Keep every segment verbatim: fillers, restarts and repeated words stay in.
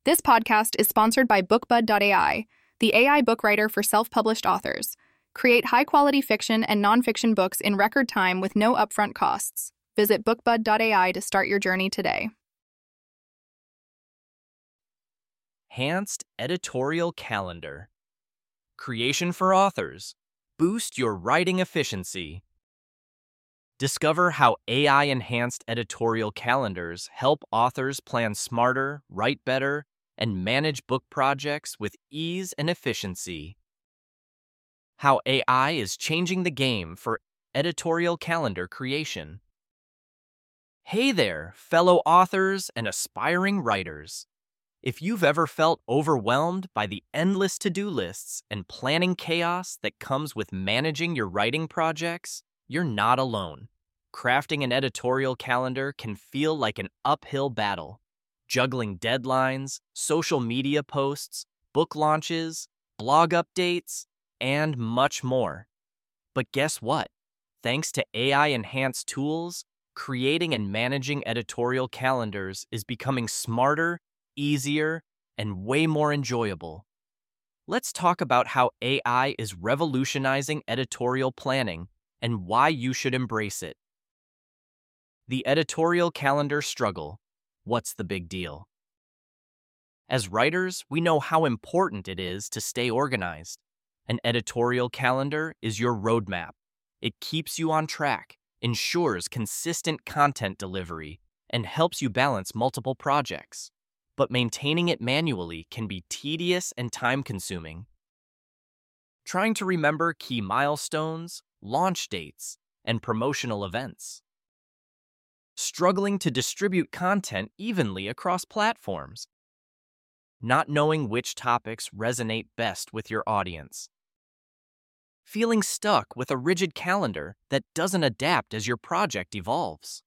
This podcast is sponsored by BookBud dot A I, the A I book writer for self-published authors. Create high-quality fiction and nonfiction books in record time with no upfront costs. Visit BookBud dot A I to start your journey today. Enhanced Editorial Calendar. Creation for authors. Boost your writing efficiency. Discover how A I-enhanced editorial calendars help authors plan smarter, write better, and manage book projects with ease and efficiency. How A I is changing the game for editorial calendar creation. Hey there, fellow authors and aspiring writers. If you've ever felt overwhelmed by the endless to-do lists and planning chaos that comes with managing your writing projects, you're not alone. Crafting an editorial calendar can feel like an uphill battle. Juggling deadlines, social media posts, book launches, blog updates, and much more. But guess what? Thanks to A I-enhanced tools, creating and managing editorial calendars is becoming smarter, easier, and way more enjoyable. Let's talk about how A I is revolutionizing editorial planning and why you should embrace it. The editorial calendar struggle. What's the big deal? As writers, we know how important it is to stay organized. An editorial calendar is your roadmap. It keeps you on track, ensures consistent content delivery, and helps you balance multiple projects. But maintaining it manually can be tedious and time-consuming. Trying to remember key milestones, launch dates, and promotional events. Struggling to distribute content evenly across platforms. Not knowing which topics resonate best with your audience. Feeling stuck with a rigid calendar that doesn't adapt as your project evolves.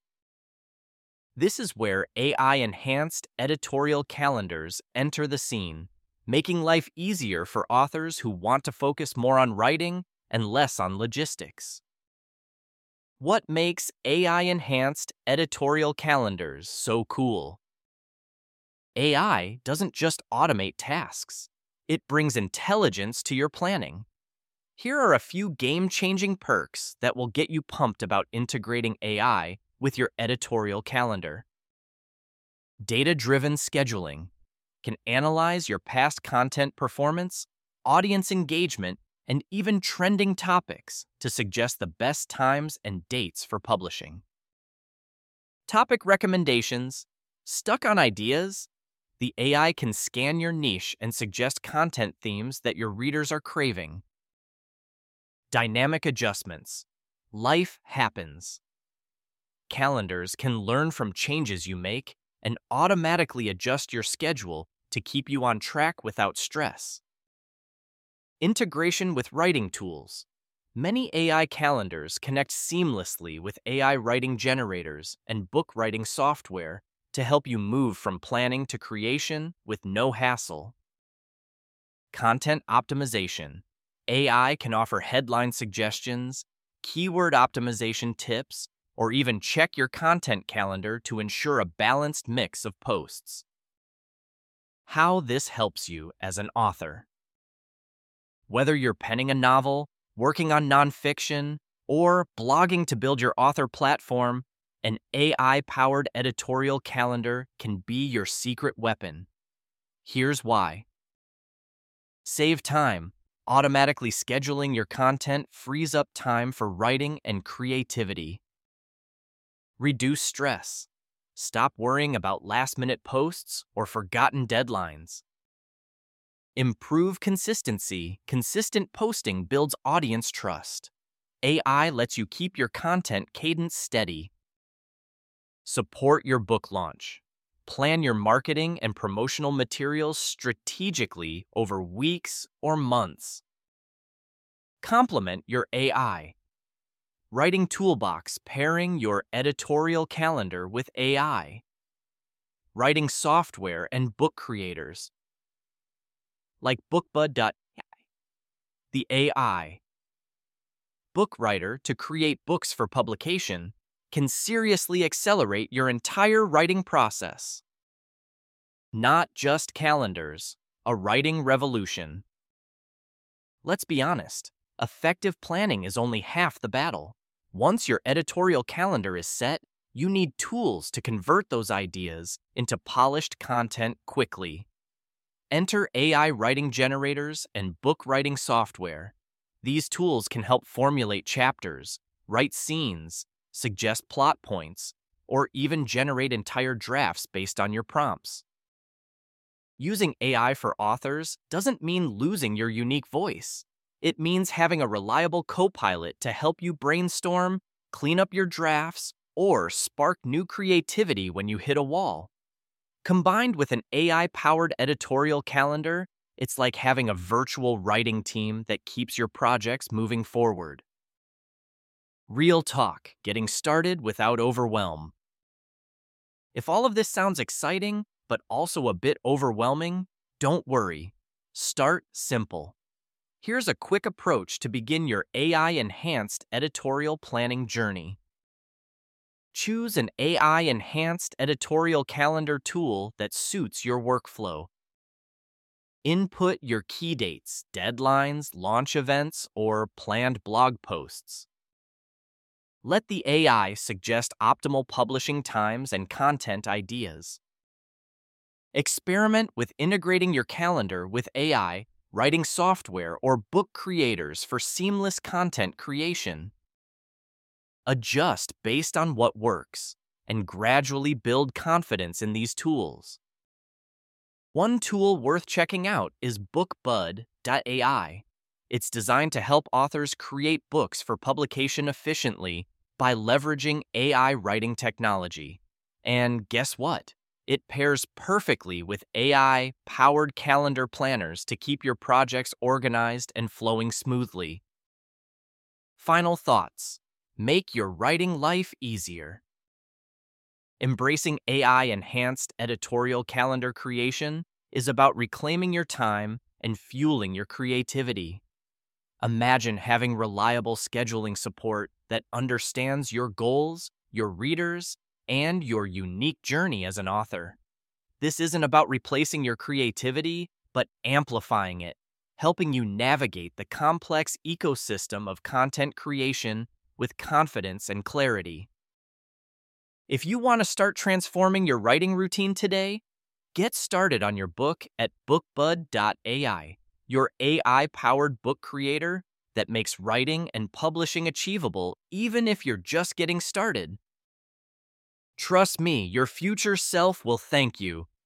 This is where A I-enhanced editorial calendars enter the scene, making life easier for authors who want to focus more on writing and less on logistics. What makes A I-enhanced editorial calendars so cool? A I doesn't just automate tasks. It brings intelligence to your planning. Here are a few game-changing perks that will get you pumped about integrating A I with your editorial calendar. Data-driven scheduling can analyze your past content performance, audience engagement, and even trending topics to suggest the best times and dates for publishing. Topic recommendations. Stuck on ideas? The A I can scan your niche and suggest content themes that your readers are craving. Dynamic adjustments. Life happens. Calendars can learn from changes you make and automatically adjust your schedule to keep you on track without stress. Integration with writing tools. Many A I calendars connect seamlessly with A I writing generators and book writing software to help you move from planning to creation with no hassle. Content optimization. A I can offer headline suggestions, keyword optimization tips, or even check your content calendar to ensure a balanced mix of posts. How this helps you as an author. Whether you're penning a novel, working on nonfiction, or blogging to build your author platform, an A I-powered editorial calendar can be your secret weapon. Here's why. Save time. Automatically scheduling your content frees up time for writing and creativity. Reduce stress. Stop worrying about last-minute posts or forgotten deadlines. Improve consistency. Consistent posting builds audience trust. A I lets you keep your content cadence steady. Support your book launch. Plan your marketing and promotional materials strategically over weeks or months. Complement your A I. Writing Toolbox pairing your editorial calendar with A I. Writing software and book creators. Like BookBud dot A I. The A I. Book writer to create books for publication can seriously accelerate your entire writing process. Not just calendars, a writing revolution. Let's be honest, effective planning is only half the battle. Once your editorial calendar is set, you need tools to convert those ideas into polished content quickly. Enter A I writing generators and book writing software. These tools can help formulate chapters, write scenes, suggest plot points, or even generate entire drafts based on your prompts. Using A I for authors doesn't mean losing your unique voice. It means having a reliable co-pilot to help you brainstorm, clean up your drafts, or spark new creativity when you hit a wall. Combined with an A I-powered editorial calendar, it's like having a virtual writing team that keeps your projects moving forward. Real talk, getting started without overwhelm. If all of this sounds exciting, but also a bit overwhelming, don't worry. Start simple. Here's a quick approach to begin your A I-enhanced editorial planning journey. Choose an A I-enhanced editorial calendar tool that suits your workflow. Input your key dates, deadlines, launch events, or planned blog posts. Let the A I suggest optimal publishing times and content ideas. Experiment with integrating your calendar with A I, writing software, or book creators for seamless content creation. Adjust based on what works, and gradually build confidence in these tools. One tool worth checking out is bookbud dot A I. It's designed to help authors create books for publication efficiently by leveraging A I writing technology. And guess what? It pairs perfectly with A I-powered calendar planners to keep your projects organized and flowing smoothly. Final thoughts. Make your writing life easier. Embracing A I-enhanced editorial calendar creation is about reclaiming your time and fueling your creativity. Imagine having reliable scheduling support that understands your goals, your readers, and your unique journey as an author. This isn't about replacing your creativity, but amplifying it, helping you navigate the complex ecosystem of content creation with confidence and clarity. If you want to start transforming your writing routine today, get started on your book at bookbud dot A I, your A I-powered book creator that makes writing and publishing achievable even if you're just getting started. Trust me, your future self will thank you.